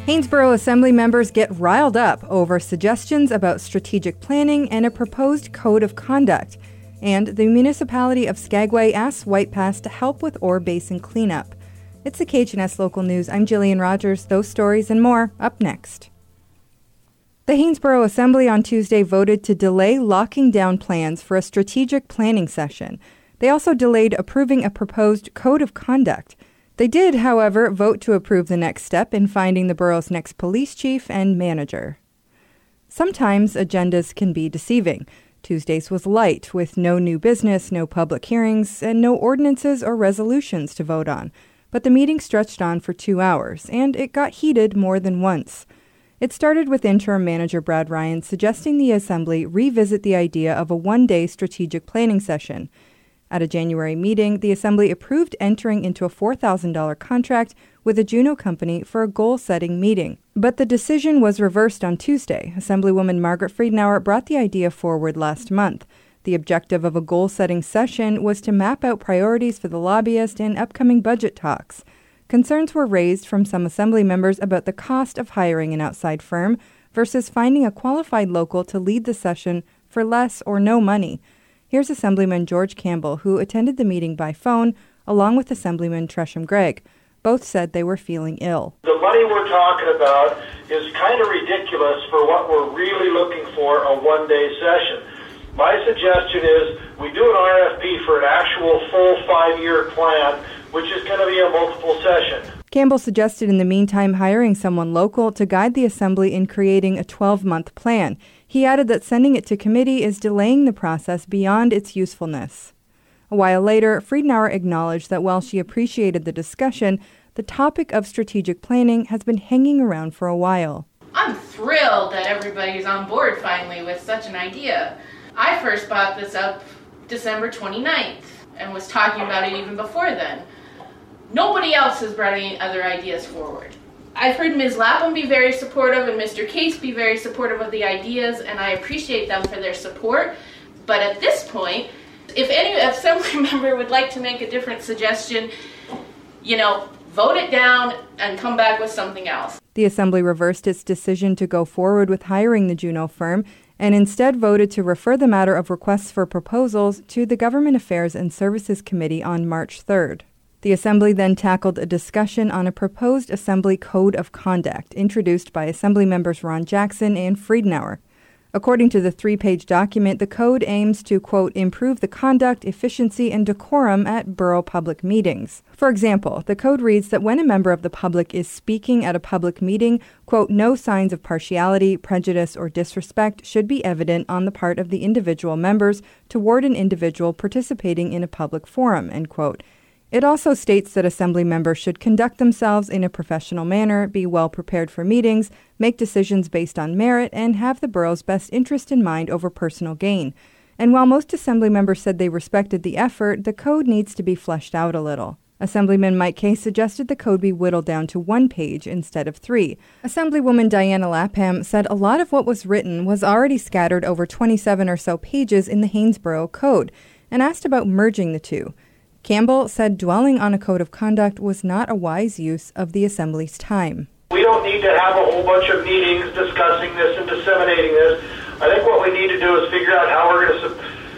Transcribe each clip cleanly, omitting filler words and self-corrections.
Hanesboro Assembly members get riled up over suggestions about strategic planning and a proposed code of conduct. And the municipality of Skagway asks White Pass to help with ore basin cleanup. It's the KHNS Local News. I'm Jillian Rogers. Those stories and more up next. The Hanesboro Assembly on Tuesday voted to delay locking down plans for a strategic planning session. They also delayed approving a proposed code of conduct. They did, however, vote to approve the next step in finding the borough's next police chief and manager. Sometimes agendas can be deceiving. Tuesday's was light, with no new business, no public hearings, and no ordinances or resolutions to vote on. But the meeting stretched on for 2 hours, and it got heated more than once. It started with interim manager Brad Ryan suggesting the Assembly revisit the idea of a one-day strategic planning session. At a January meeting, the Assembly approved entering into a $4,000 contract with a Juneau company for a goal-setting meeting. But the decision was reversed on Tuesday. Assemblywoman Margaret Friedenauer brought the idea forward last month. The objective of a goal-setting session was to map out priorities for the lobbyist in upcoming budget talks. Concerns were raised from some Assembly members about the cost of hiring an outside firm versus finding a qualified local to lead the session for less or no money. Here's Assemblyman George Campbell, who attended the meeting by phone, along with Assemblyman Tresham Gregg. Both said they were feeling ill. The money we're talking about is kind of ridiculous for what we're really looking for, a one-day session. My suggestion is we do an RFP for an actual full 5-year plan, which is going to be a multiple session. Campbell suggested in the meantime hiring someone local to guide the Assembly in creating a 12-month plan. He added that sending it to committee is delaying the process beyond its usefulness. A while later, Friedenauer acknowledged that while she appreciated the discussion, the topic of strategic planning has been hanging around for a while. I'm thrilled that everybody's on board finally with such an idea. I first brought this up December 29th and was talking about it even before then. Nobody else has brought any other ideas forward. I've heard Ms. Lapham be very supportive and Mr. Case be very supportive of the ideas, and I appreciate them for their support. But at this point, if any Assembly member would like to make a different suggestion, vote it down and come back with something else. The Assembly reversed its decision to go forward with hiring the Juneau firm and instead voted to refer the matter of requests for proposals to the Government Affairs and Services Committee on March 3rd. The Assembly then tackled a discussion on a proposed Assembly Code of Conduct introduced by Assembly members Ron Jackson and Friedenauer. According to the 3-page document, the code aims to, quote, improve the conduct, efficiency, and decorum at borough public meetings. For example, the code reads that when a member of the public is speaking at a public meeting, quote, no signs of partiality, prejudice, or disrespect should be evident on the part of the individual members toward an individual participating in a public forum, end quote. It also states that Assembly members should conduct themselves in a professional manner, be well prepared for meetings, make decisions based on merit, and have the borough's best interest in mind over personal gain. And while most Assembly members said they respected the effort, the code needs to be fleshed out a little. Assemblyman Mike Case suggested the code be whittled down to 1 page instead of 3. Assemblywoman Diana Lapham said a lot of what was written was already scattered over 27 or so pages in the Hanesboro Code, and asked about merging the two. Campbell said dwelling on a code of conduct was not a wise use of the Assembly's time. We don't need to have a whole bunch of meetings discussing this and disseminating this. I think what we need to do is figure out how we're going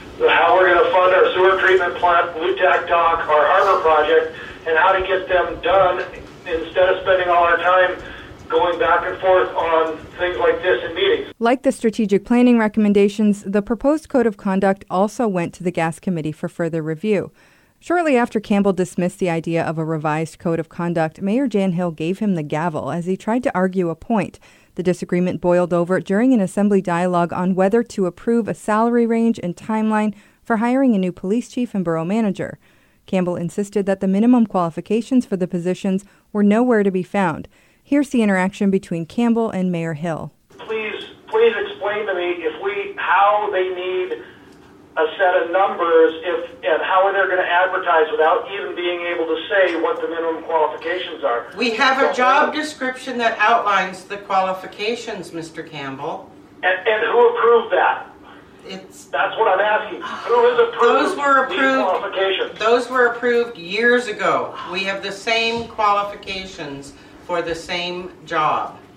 to fund our sewer treatment plant, Blue Tack Dock, our harbor project, and how to get them done instead of spending all our time going back and forth on things like this in meetings. Like the strategic planning recommendations, the proposed code of conduct also went to the Gas Committee for further review. Shortly after Campbell dismissed the idea of a revised code of conduct, Mayor Jan Hill gave him the gavel as he tried to argue a point. The disagreement boiled over during an Assembly dialogue on whether to approve a salary range and timeline for hiring a new police chief and borough manager. Campbell insisted that the minimum qualifications for the positions were nowhere to be found. Here's the interaction between Campbell and Mayor Hill. Please explain to me how they need a set of numbers and how they're going to advertise without even being able to say what the minimum qualifications are. We have a job description that outlines the qualifications, Mr. Campbell. And who approved that? That's what I'm asking. Who has approved these qualifications? Those were approved years ago. We have the same qualifications for the same job.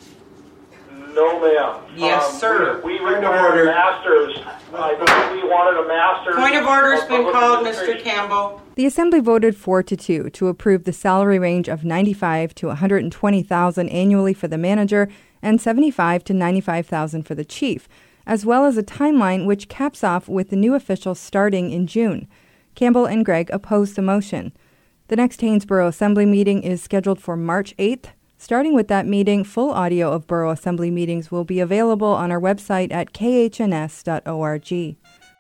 No, ma'am. Yes, sir. We Point of required order. masters. I believe we wanted a master's. Point of order's been public called, Mr. administration. Campbell. The Assembly voted 4-2 to approve the salary range of $95,000 to $120,000 annually for the manager and $75,000 to $95,000 for the chief, as well as a timeline which caps off with the new officials starting in June. Campbell and Gregg opposed the motion. The next Haines-Borough Assembly meeting is scheduled for March 8th. Starting with that meeting, full audio of Borough Assembly meetings will be available on our website at khns.org.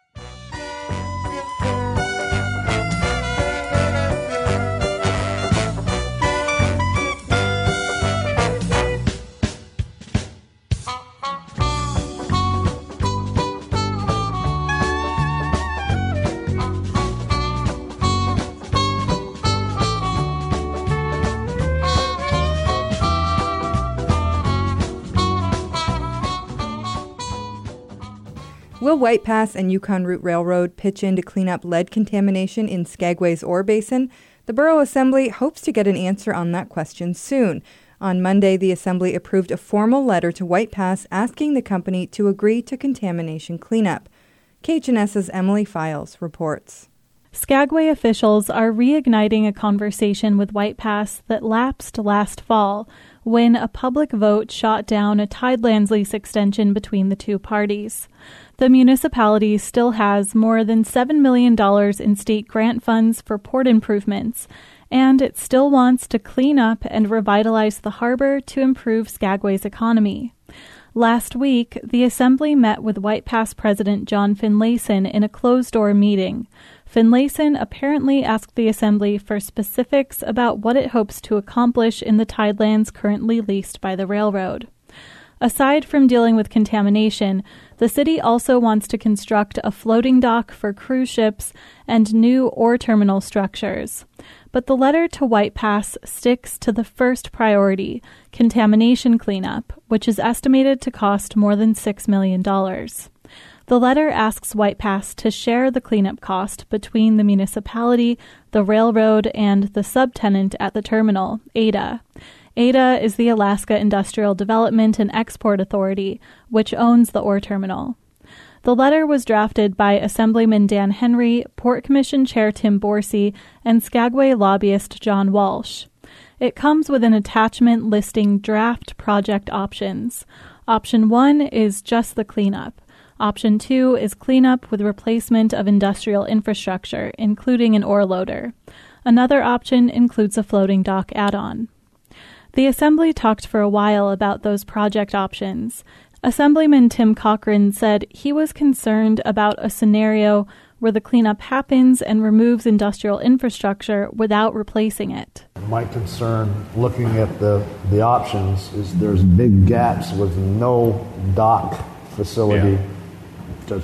Will White Pass and Yukon Route Railroad pitch in to clean up lead contamination in Skagway's ore basin? The Borough Assembly hopes to get an answer on that question soon. On Monday, the Assembly approved a formal letter to White Pass asking the company to agree to contamination cleanup. KHNS's Emily Files reports. Skagway officials are reigniting a conversation with White Pass that lapsed last fall when a public vote shot down a Tidelands lease extension between the two parties. The municipality still has more than $7 million in state grant funds for port improvements, and it still wants to clean up and revitalize the harbor to improve Skagway's economy. Last week, the Assembly met with White Pass President John Finlayson in a closed-door meeting. Finlayson apparently asked the Assembly for specifics about what it hopes to accomplish in the Tidelands currently leased by the railroad. Aside from dealing with contamination, the city also wants to construct a floating dock for cruise ships and new ore terminal structures. But the letter to White Pass sticks to the first priority, contamination cleanup, which is estimated to cost more than $6 million. The letter asks White Pass to share the cleanup cost between the municipality, the railroad, and the subtenant at the terminal, ADA. ADA is the Alaska Industrial Development and Export Authority, which owns the ore terminal. The letter was drafted by Assemblyman Dan Henry, Port Commission Chair Tim Borsey, and Skagway lobbyist John Walsh. It comes with an attachment listing draft project options. Option 1 is just the cleanup. Option 2 is cleanup with replacement of industrial infrastructure, including an ore loader. Another option includes a floating dock add-on. The Assembly talked for a while about those project options. Assemblyman Tim Cochran said he was concerned about a scenario where the cleanup happens and removes industrial infrastructure without replacing it. My concern, looking at the options, is there's big gaps with no dock facility to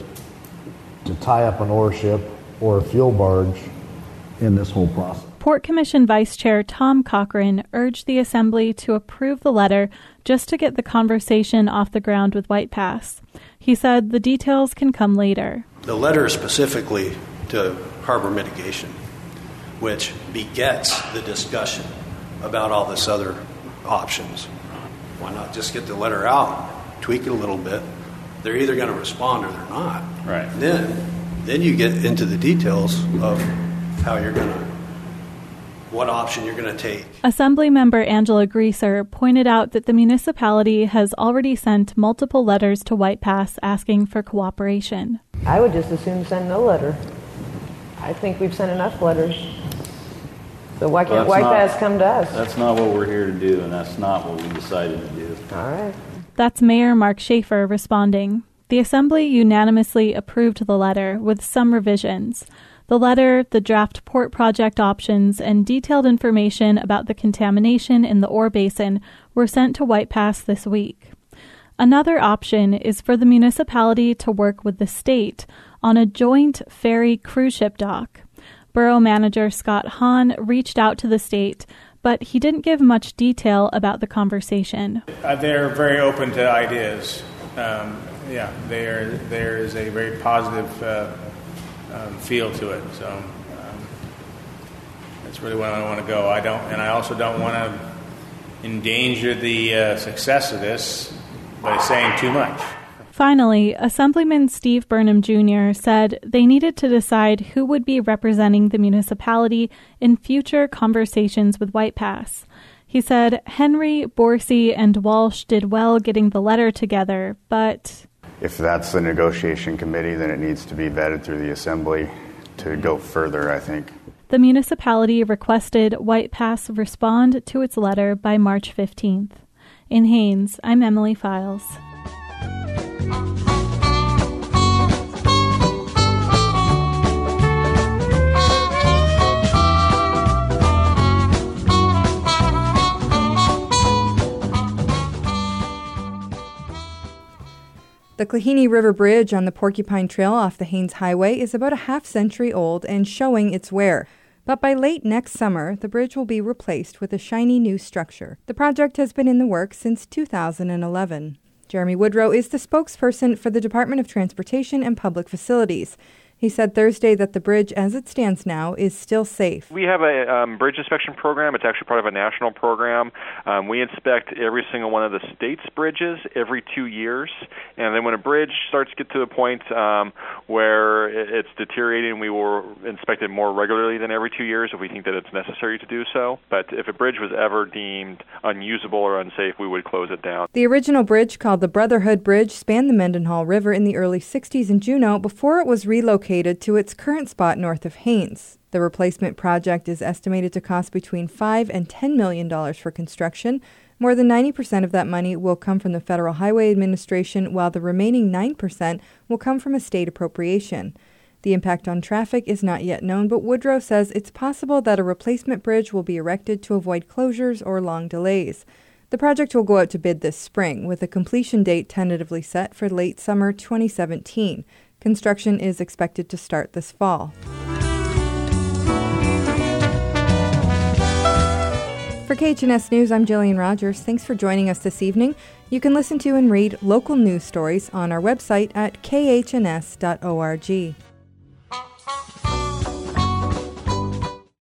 tie up an ore ship or a fuel barge in this whole process. Port Commission Vice Chair Tom Cochran urged the Assembly to approve the letter just to get the conversation off the ground with White Pass. He said the details can come later. The letter is specifically to harbor mitigation, which begets the discussion about all this other options. Why not just get the letter out, tweak it a little bit? They're either going to respond or they're not. Right. Then you get into the details of how you're going to, what option you're going to take. Assemblymember Angela Greaser pointed out that the municipality has already sent multiple letters to White Pass asking for cooperation. I would just as soon send no letter. I think we've sent enough letters. So why can't White Pass come to us? That's not what we're here to do, and that's not what we decided to do. All right. That's Mayor Mark Schaefer responding. The Assembly unanimously approved the letter with some revisions. The letter, the draft port project options, and detailed information about the contamination in the ore basin were sent to White Pass this week. Another option is for the municipality to work with the state on a joint ferry cruise ship dock. Borough Manager Scott Hahn reached out to the state, but he didn't give much detail about the conversation. They're very open to ideas. There is a very positive feel to it. So that's really where I want to go. I also don't want to endanger the success of this by saying too much. Finally, Assemblyman Steve Burnham Jr. said they needed to decide who would be representing the municipality in future conversations with White Pass. He said Henry, Borsey, and Walsh did well getting the letter together, but if that's the negotiation committee, then it needs to be vetted through the Assembly to go further, I think. The municipality requested White Pass respond to its letter by March 15th. In Haines, I'm Emily Files. The Klahini River Bridge on the Porcupine Trail off the Haines Highway is about a half-century old and showing its wear. But by late next summer, the bridge will be replaced with a shiny new structure. The project has been in the works since 2011. Jeremy Woodrow is the spokesperson for the Department of Transportation and Public Facilities. He said Thursday that the bridge, as it stands now, is still safe. We have a bridge inspection program. It's actually part of a national program. We inspect every single one of the state's bridges every 2 years. And then when a bridge starts to get to a point where it's deteriorating, we will inspect it more regularly than every 2 years if we think that it's necessary to do so. But if a bridge was ever deemed unusable or unsafe, we would close it down. The original bridge, called the Brotherhood Bridge, spanned the Mendenhall River in the early 60s in Juneau before it was relocated to its current spot north of Haines. The replacement project is estimated to cost between $5 and $10 million for construction. More than 90% of that money will come from the Federal Highway Administration, while the remaining 9% will come from a state appropriation. The impact on traffic is not yet known, but Woodrow says it's possible that a replacement bridge will be erected to avoid closures or long delays. The project will go out to bid this spring, with a completion date tentatively set for late summer 2017. Construction is expected to start this fall. For KHNS News, I'm Jillian Rogers. Thanks for joining us this evening. You can listen to and read local news stories on our website at khns.org.